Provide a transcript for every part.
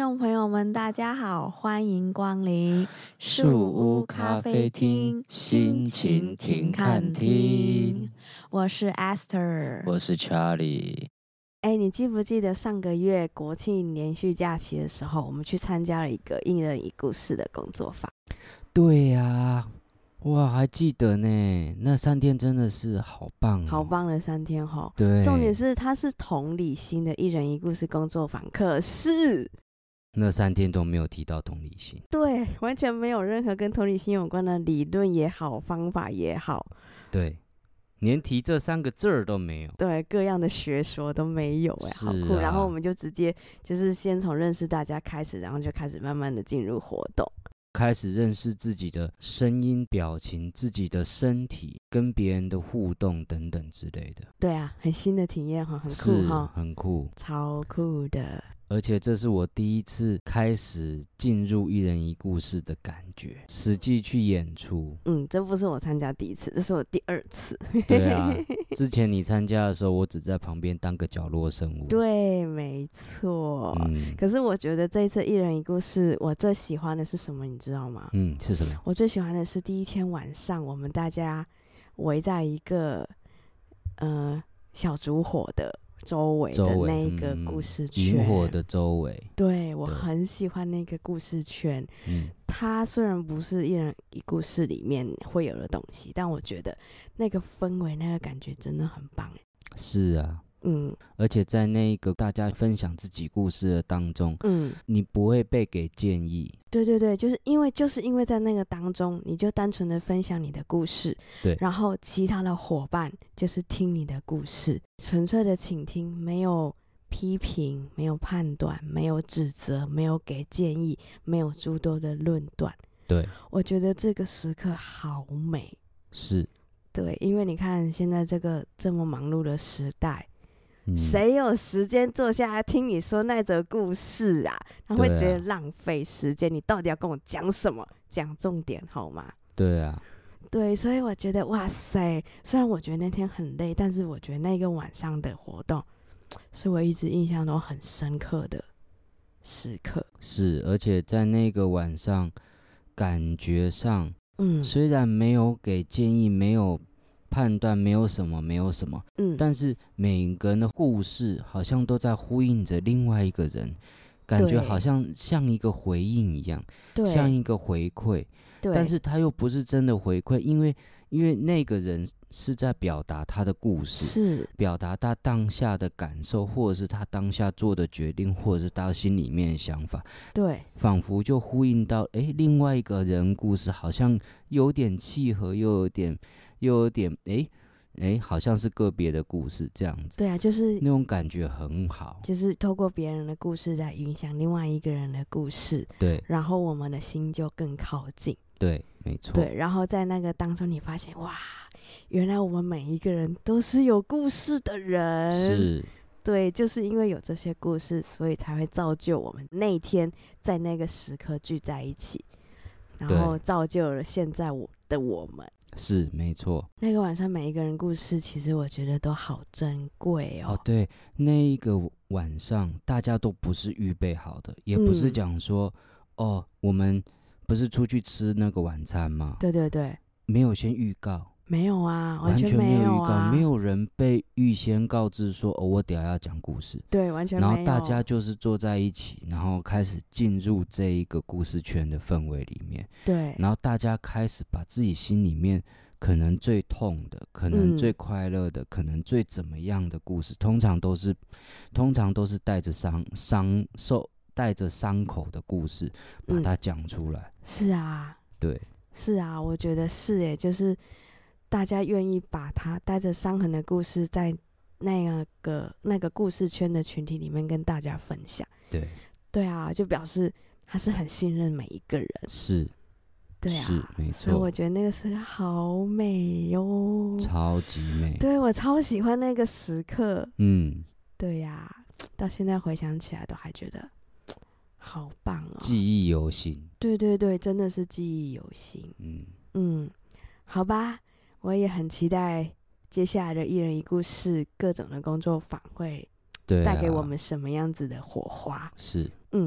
众朋友们，大家好，欢迎光临树屋咖啡厅，心情停看厅。 我是 Esther， 我是 Charlie。 你记不记得上个月国庆连续假期的时候，我们去参加了一个一人一故事的工作坊？ 对呀，哇，还记得呢，那3天真的是好棒哦， 好棒的3天齁。 对， 重点是它是同理心的一人一故事工作坊，可是那3天都没有提到同理心， 对，完全没有任何跟同理心有关的理论也好，方法也好， 对，连提这3个字儿都没有， 对，各样的学说都没有，好酷。然后我们就直接就是先从认识大家开始，然后就开始慢慢的进入活动， 开始认识自己的声音、表情、自己的身体，跟别人的互动等等之类的。 对啊，很新的体验哈，很酷哈， 很酷， 超酷的。 而且这是我第一次开始进入一人一故事的感觉，实际去演出。 这不是我参加第1次，这是我第2次。 对啊，之前你参加的时候，我只在旁边当个角落生物。 对，没错。可是我觉得这一次一人一故事，我最喜欢的是什么，你知道吗？ 是什么？ 我最喜欢的是第1天晚上，我们大家围在一个小烛火的周围的那个故事圈， 萤火的周围。 对，我很喜欢那个故事圈。它虽然不是一人一故事里面会有的东西，但我觉得那个氛围、那个感觉真的很棒。 是啊。而且在那个大家分享自己故事的当中，你不会被给建议。 对对对，就是因为在那个当中，你就单纯的分享你的故事， 对， 然后其他的伙伴就是听你的故事，纯粹的倾听，没有批评，没有判断，没有指责，没有给建议，没有诸多的论断。 对， 我觉得这个时刻好美。 是， 对，因为你看现在这个这么忙碌的时代，谁有时间坐下来听你说那则故事啊？他会觉得浪费时间。你到底要跟我讲什么？讲重点好吗？ 对啊， 对，所以我觉得哇塞，虽然我觉得那天很累，但是我觉得那个晚上的活动是我一直印象中很深刻的时刻。 是，而且在那个晚上感觉上虽然没有给建议，没有判断，没有什么，但是每个人的故事好像都在呼应着另外一个人，感觉好像一个回应一样，像一个回馈，但是他又不是真的回馈，因为那个人是在表达他的故事，是表达他当下的感受，或者是他当下做的决定，或者是他心里面的想法，对，仿佛就呼应到另外一个人故事，好像有点契合，又有点好像是个别的故事这样子。对啊，就是那种感觉很好，就是透过别人的故事来影响另外一个人的故事，对，然后我们的心就更靠近。对，没错。对，然后在那个当中，你发现哇，原来我们每一个人都是有故事的人。是。对，就是因为有这些故事，所以才会造就我们那天在那个时刻聚在一起，然后造就了现在我们。是，没错。那个晚上每一个人故事，其实我觉得都好珍贵哦。对，那一个晚上大家都不是预备好的，也不是讲说我们不是出去吃那个晚餐吗？对对对，没有先预告。没有啊，完全没有预告，没有人被预先告知说我等一下要讲故事。对，完全没有。然后大家就是坐在一起，然后开始进入这一个故事圈的氛围里面。对，然后大家开始把自己心里面可能最痛的，可能最快乐的，可能最怎么样的故事，通常都是带着带着伤口的故事，把它讲出来。是啊，对，是啊，我觉得是耶，就是大家愿意把他带着伤痕的故事，在那个故事圈的群体里面跟大家分享。对，对啊，就表示他是很信任每一个人。是。对啊，是没错，所以我觉得那个时刻好美哟，超级美。对，我超喜欢那个时刻。对呀，到现在回想起来都还觉得好棒哦，记忆犹新。对对对，真的是记忆犹新。好吧，我也很期待接下来的一人一故事各种的工作坊会带给我们什么样子的火花。是，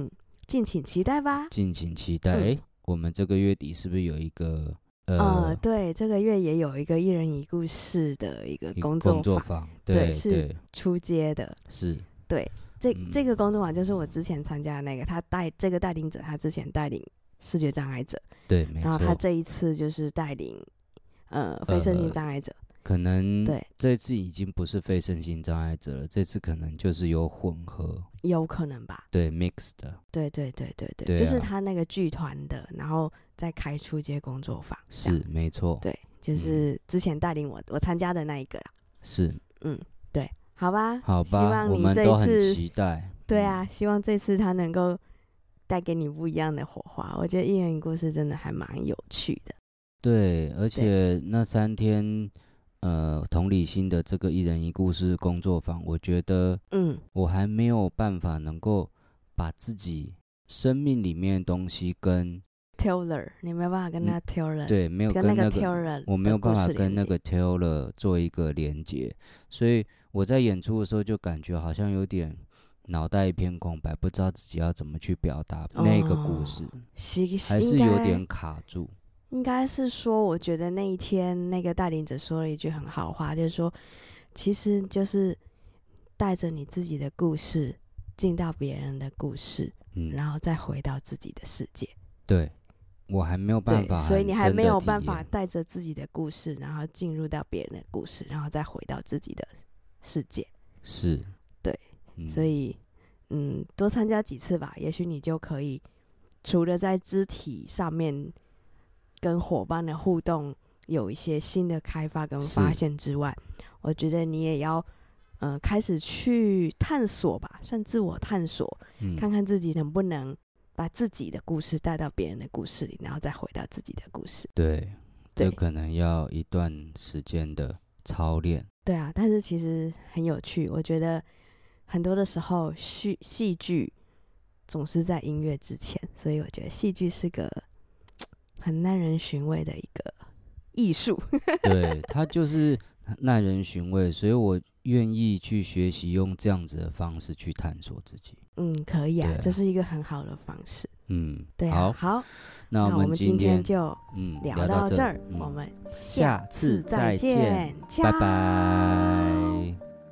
敬请期待吧。 敬请期待。我们这个月底是不是有一个对，这个月也有一个一人一故事的一个工作坊， 对， 是初阶的， 是， 对，这个工作坊就是我之前参加的那个，这个带领者他之前带领视觉障碍者， 对，没错， 然后他这一次就是带领非身心障碍者。 可能对， 这次已经不是非身心障碍者了，这次可能就是有混合， 有可能吧？ 对 ，mix 的， 对，就是他那个剧团的，然后再开初阶工作坊， 是没错， 对，就是之前带领我参加的那一个啦， 是， 对，好吧，希望我们都很期待， 对啊，希望这次他能够带给你不一样的火花，我觉得一人一故事真的还蛮有趣的， 对，而且那3天。同理心的这个一人一故事工作坊，我觉得，我还没有办法能够把自己生命里面的东西跟 Taylor， 你没有办法跟他 Taylor， 对，没有跟那个 Taylor， 我没有办法跟那个 Taylor 做一个连接，所以我在演出的时候就感觉好像有点脑袋一片空白，不知道自己要怎么去表达那个故事，还是有点卡住。 应该是说，我觉得那一天那个带领者说了一句很好话，就是说，其实就是带着你自己的故事进到别人的故事，然后再回到自己的世界。 对，我还没有办法， 所以你还没有办法带着自己的故事，然后进入到别人的故事，然后再回到自己的世界。 是， 对，所以多参加几次吧，也许你就可以除了在肢体上面跟伙伴的互动有一些新的开发跟发现之外，我觉得你也要开始去探索吧，算自我探索，看看自己能不能把自己的故事带到别人的故事里，然后再回到自己的故事。 对，这可能要一段时间的操练。 对啊，但是其实很有趣，我觉得很多的时候戏剧总是在音乐之前，所以我觉得戏剧是个很耐人寻味的一个艺术。 对，它就是耐人寻味，所以我愿意去学习用这样子的方式去探索自己。 可以啊，这是一个很好的方式。对啊，好， 那我们今天就聊到这儿，我们下次再见， 拜拜。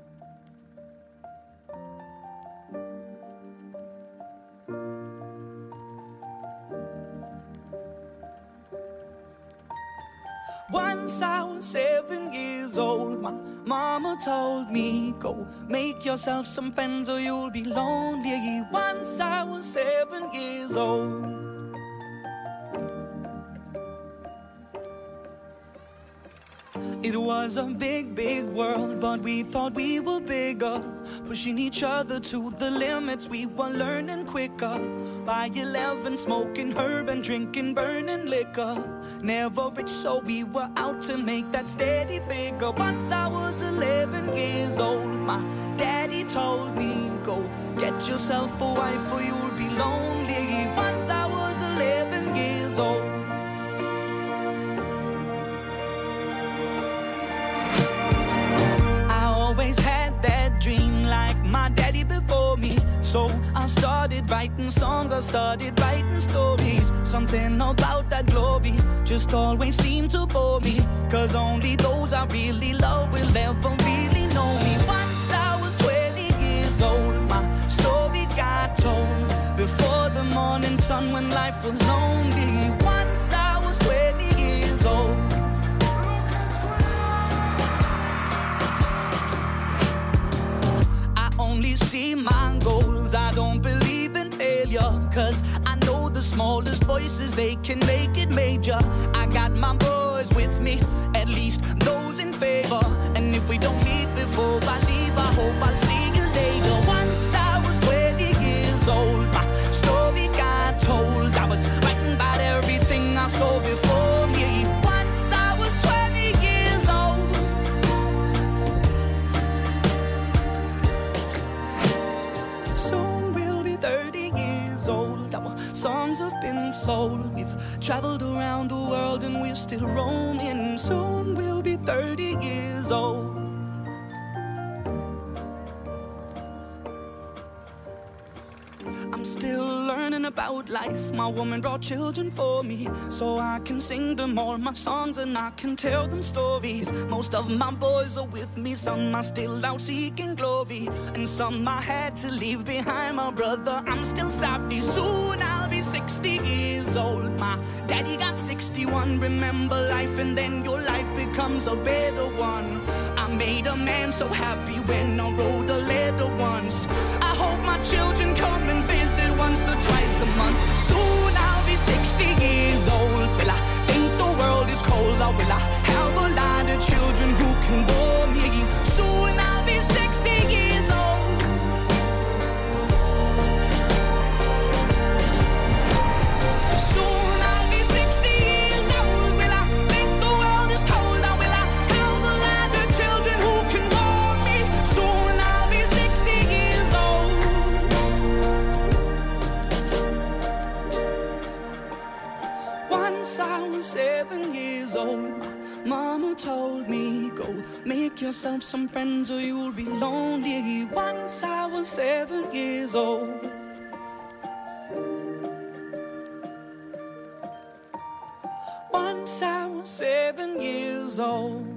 Once I was 7 years old, my mama told me, go make yourself some friends or you'll be lonely. Once I was 7 years old. It was a big, big world, but we thought we were bigger, pushing each other to the limits. We were learning quicker. By 11, smoking herb and drinking burning liquor. Never rich, so we were out to make that steady figure. Once I was 11 years old, my daddy told me, go get yourself a wife or you'll be lonely. Once I was 11 years old. Always had that dream like my daddy before me. So I started writing songs, I started writing stories. Something about that glory just always seemed to bore me, 'cause only those I really love will ever really know me. Once I was 20 years old, my story got told before the morning sun when life was lonely. Once I was 20 years old. Only see my goals, I don't believe in failure, 'cause I know the smallest voices, they can make it major. I got my boys with me, at least those in favor. And if we don't meet before I leave, I hope I'll see you later. Once I was 20 years old, my story got told. I was writing about everything I saw before me. Once I was 20 years old. Soon we'll be 30 years old. Our songs have been sold. We've traveled around the world and we're still roaming. Soon we'll be 30 years old. I'm still learning about life. My woman brought children for me, so I can sing them all my songs and I can tell them stories. Most of my boys are with me, some are still out seeking glory, and some I had to leave behind. My brother, I'm still savvy. Soon I'll be 60 years old. My daddy got 61. Remember life and then your life becomes a better one. I made a man so happy when I wrote a letter once. I hope my children come and visit once or twice a month. Soon I'll be 60 years old. Will I think the world is cold, or will I have a lot of children who can warm me? Soon I'll be 60 years old. Soon I'll be 60 years old. Will I think the world is cold, or will I have a lot of children who can warm me? Soon I'll be 60 years old. Once I was 7 years old, Mama told me, go make yourself some friends or you'll be lonely. Once I was 7 years old. Once I was 7 years old.